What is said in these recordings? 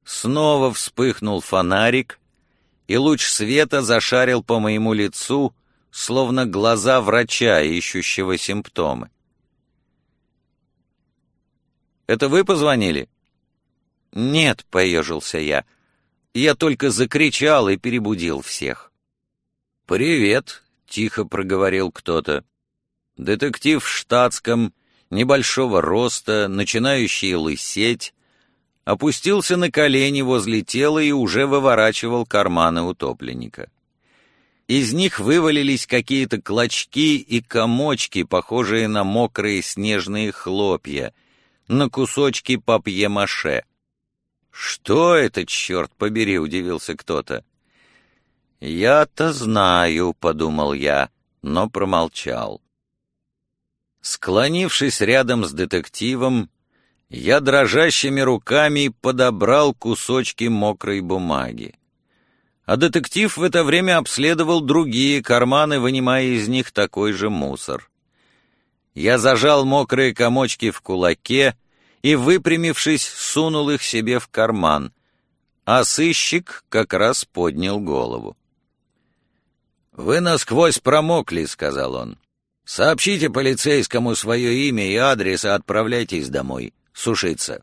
Снова вспыхнул фонарик, и луч света зашарил по моему лицу, словно глаза врача, ищущего симптомы. «Это вы позвонили?» «Нет», — поежился я. «Я только закричал и перебудил всех». «Привет», — тихо проговорил кто-то. Детектив в штатском, небольшого роста, начинающий лысеть, опустился на колени возле тела и уже выворачивал карманы утопленника. Из них вывалились какие-то клочки и комочки, похожие на мокрые снежные хлопья, на кусочки папье-маше. «Что это, черт побери?» — удивился кто-то. «Я-то знаю», — подумал я, но промолчал. Склонившись рядом с детективом, я дрожащими руками подобрал кусочки мокрой бумаги. А детектив в это время обследовал другие карманы, вынимая из них такой же мусор. Я зажал мокрые комочки в кулаке и, выпрямившись, сунул их себе в карман, а сыщик как раз поднял голову. «Вы насквозь промокли», — сказал он. «Сообщите полицейскому свое имя и адрес, и отправляйтесь домой сушиться».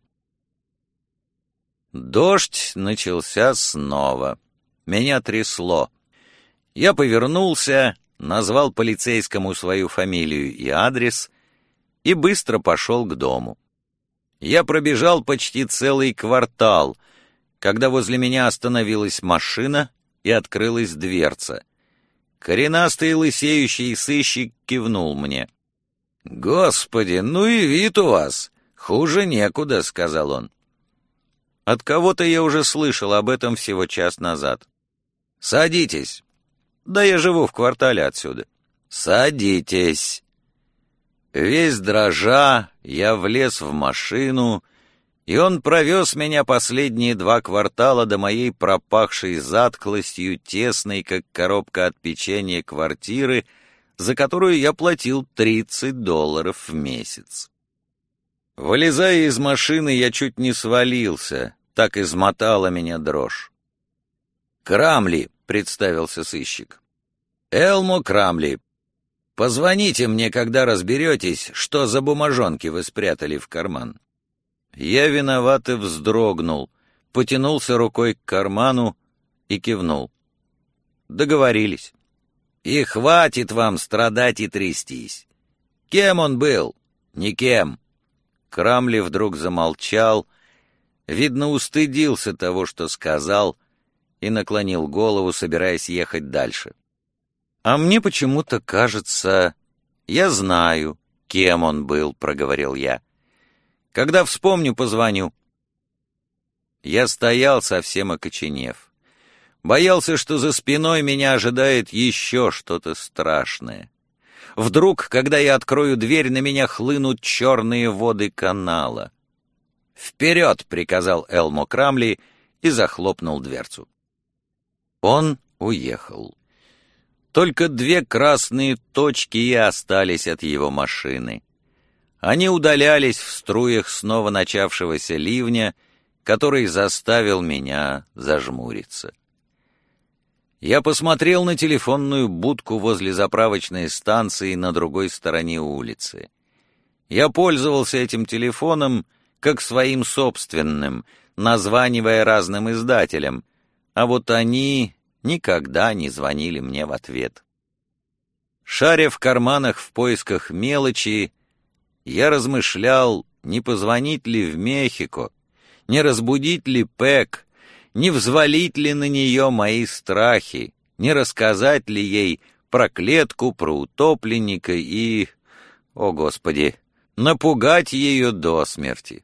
Дождь начался снова. Меня трясло. Я повернулся, назвал полицейскому свою фамилию и адрес и быстро пошел к дому. Я пробежал почти целый квартал, когда возле меня остановилась машина и открылась дверца. Коренастый лысеющий сыщик кивнул мне. «Господи, ну и вид у вас! Хуже некуда», — сказал он. От кого-то я уже слышал об этом всего час назад. «Садитесь». «Да я живу в квартале отсюда». «Садитесь». Весь дрожа, я влез в машину, и он провез меня последние 2 квартала до моей пропахшей затхлостью, тесной, как коробка от печенья, квартиры, за которую я платил $30 в месяц. Вылезая из машины, я чуть не свалился, так измотала меня дрожь. «Крамли», — представился сыщик. «Элмо Крамли. Позвоните мне, когда разберетесь, что за бумажонки вы спрятали в карман». Я виновато вздрогнул, потянулся рукой к карману и кивнул. Договорились. «И хватит вам страдать и трястись. Кем он был? Никем». Крамли вдруг замолчал, видно, устыдился того, что сказал, и наклонил голову, собираясь ехать дальше. «А мне почему-то кажется, я знаю, кем он был», — проговорил я. «Когда вспомню, позвоню». Я стоял, совсем окоченев. Боялся, что за спиной меня ожидает еще что-то страшное. Вдруг, когда я открою дверь, на меня хлынут черные воды канала. «Вперед!» — приказал Элмо Крамли и захлопнул дверцу. Он уехал. Только 2 красные точки и остались от его машины. Они удалялись в струях снова начавшегося ливня, который заставил меня зажмуриться. Я посмотрел на телефонную будку возле заправочной станции на другой стороне улицы. Я пользовался этим телефоном как своим собственным, названивая разным издателям, а вот они никогда не звонили мне в ответ. Шаря в карманах в поисках мелочи, я размышлял, не позвонить ли в Мехико, не разбудить ли Пэк, не взвалить ли на нее мои страхи, не рассказать ли ей про клетку, про утопленника и, о Господи, напугать ее до смерти.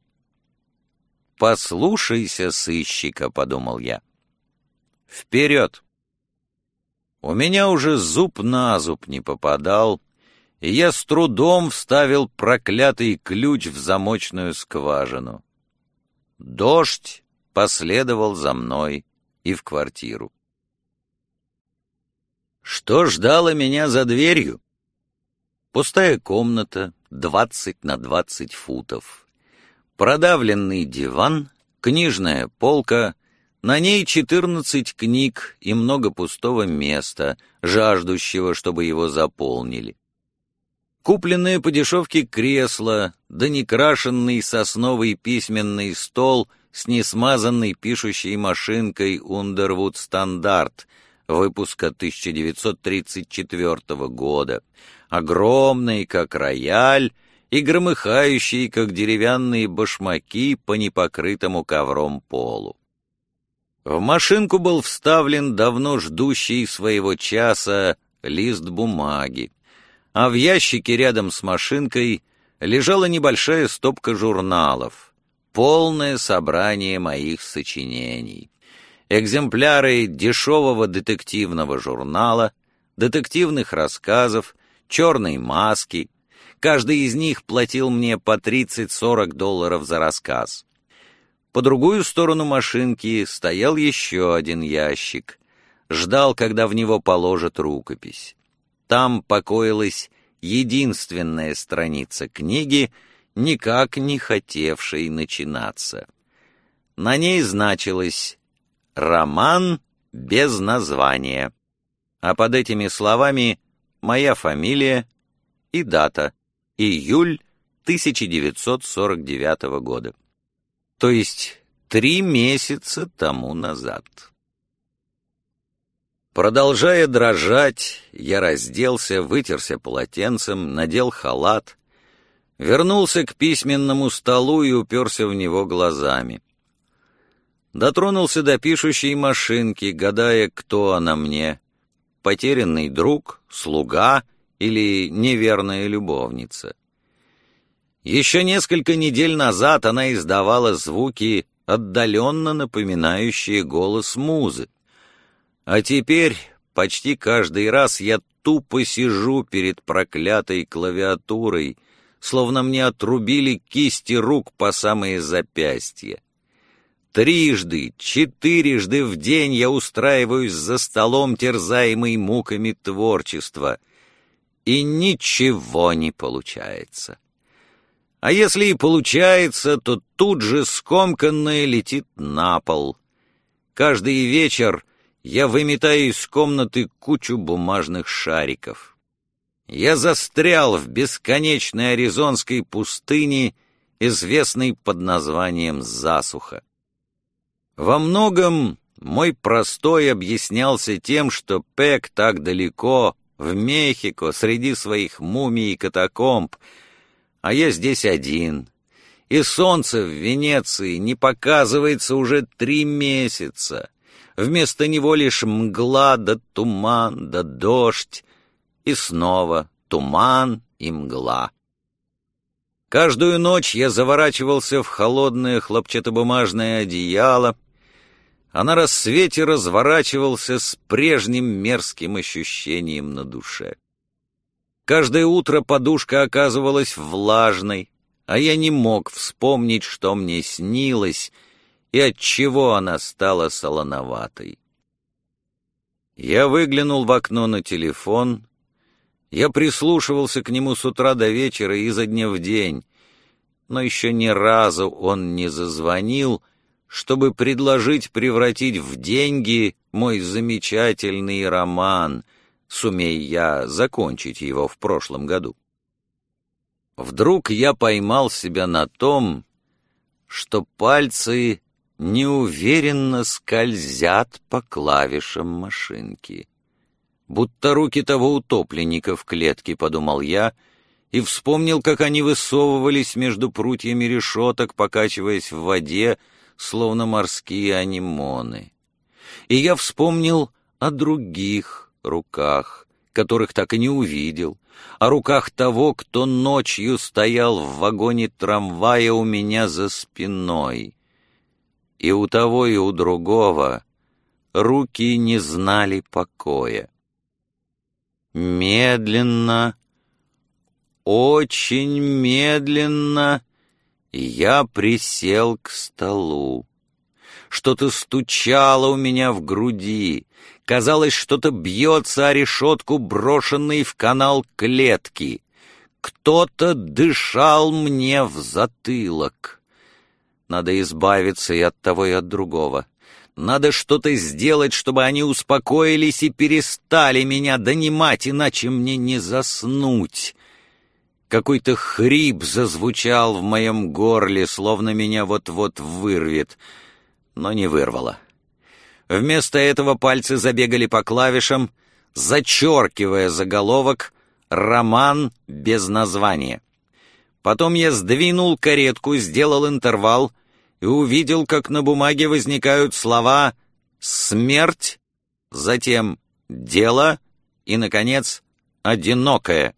«Послушайся сыщика», — подумал я. «Вперед!» У меня уже зуб на зуб не попадал, и я с трудом вставил проклятый ключ в замочную скважину. Дождь последовал за мной и в квартиру. Что ждало меня за дверью? Пустая комната, 20 на 20 футов, продавленный диван Книжная полка, на ней 14 книг и много пустого места, жаждущего, чтобы его заполнили. Купленное по дешевке кресло, да некрашенный сосновый письменный стол с несмазанной пишущей машинкой Underwood Стандарт выпуска 1934 года, огромный, как рояль, и громыхающие, как деревянные башмаки по непокрытому ковром полу. В машинку был вставлен давно ждущий своего часа лист бумаги, а в ящике рядом с машинкой лежала небольшая стопка журналов, полное собрание моих сочинений. Экземпляры дешевого детективного журнала, детективных рассказов, «Черной маски». Каждый из них платил мне по $30-40 за рассказ. По другую сторону машинки стоял еще один ящик. Ждал, когда в него положат рукопись. Там покоилась единственная страница книги, никак не хотевшей начинаться. На ней значилось «Роман без названия», а под этими словами моя фамилия и дата — июль 1949 года. То есть 3 месяца тому назад. Продолжая дрожать, я разделся, вытерся полотенцем, надел халат, вернулся к письменному столу и уперся в него глазами. Дотронулся до пишущей машинки, гадая, кто она мне — потерянный друг, слуга или неверная любовница. Еще несколько недель назад она издавала звуки, отдаленно напоминающие голос музы. А теперь почти каждый раз я тупо сижу перед проклятой клавиатурой, словно мне отрубили кисти рук по самые запястья. 3, 4 в день я устраиваюсь за столом, терзаемый муками творчества, и ничего не получается. А если и получается, то тут же скомканное летит на пол. Каждый вечер я выметаю из комнаты кучу бумажных шариков. Я застрял в бесконечной аризонской пустыне, известной под названием засуха. Во многом мой простой объяснялся тем, что Пек так далеко, в Мехико, среди своих мумий и катакомб, а я здесь один, и солнце в Венеции не показывается уже 3 месяца. Вместо него лишь мгла да туман да дождь, и снова туман и мгла. Каждую ночь я заворачивался в холодное хлопчатобумажное одеяло, а на рассвете разворачивался с прежним мерзким ощущением на душе. Каждое утро подушка оказывалась влажной, а я не мог вспомнить, что мне снилось и отчего она стала солоноватой. Я выглянул в окно на телефон, я прислушивался к нему с утра до вечера и изо дня в день, но еще ни разу он не зазвонил, чтобы предложить превратить в деньги мой замечательный роман, сумей я закончить его в прошлом году. Вдруг я поймал себя на том, что пальцы неуверенно скользят по клавишам машинки. Будто руки того утопленника в клетке, подумал я, и вспомнил, как они высовывались между прутьями решеток, покачиваясь в воде, словно морские анимоны. И я вспомнил о других руках, которых так и не увидел, о руках того, кто ночью стоял в вагоне трамвая у меня за спиной. И у того, и у другого руки не знали покоя. Медленно, очень медленно я присел к столу. Что-то стучало у меня в груди. Казалось, что-то бьется о решетку, брошенной в канал клетки. Кто-то дышал мне в затылок. Надо избавиться и от того, и от другого. Надо что-то сделать, чтобы они успокоились и перестали меня донимать, иначе мне не заснуть. Какой-то хрип зазвучал в моем горле, словно меня вот-вот вырвет, но не вырвало. Вместо этого пальцы забегали по клавишам, зачеркивая заголовок «Роман без названия». Потом я сдвинул каретку, сделал интервал и увидел, как на бумаге возникают слова «смерть», затем «дело» и, наконец, «одинокое».